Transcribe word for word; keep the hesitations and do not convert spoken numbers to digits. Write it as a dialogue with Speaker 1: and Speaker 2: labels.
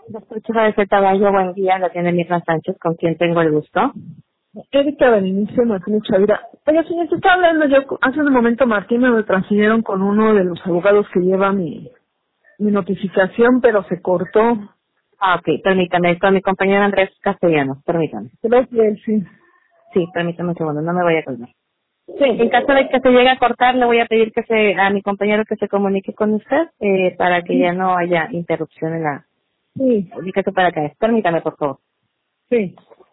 Speaker 1: Doctor Chiva de Caballo, buen día, la tiene Mirna Sánchez, con quien tengo el gusto.
Speaker 2: Erika Berenice Martínez Chavira. Oiga, señor, te estaba hablando yo, hace un momento Martín me lo transfirieron con uno de los abogados que lleva mi, mi notificación, pero se cortó.
Speaker 1: Ah, ok, permítame, con mi compañero Andrés Castellanos, permítame.
Speaker 2: Creo que él sí.
Speaker 1: Sí, permítame un segundo, no me voy a colgar.
Speaker 2: Sí.
Speaker 1: En caso de que se llegue a cortar, le voy a pedir que se, a mi compañero que se comunique con usted, eh, para que ya no haya interrupción en la,
Speaker 2: Sí.
Speaker 1: ubíquese para acá. Permítame, por favor.
Speaker 2: Sí.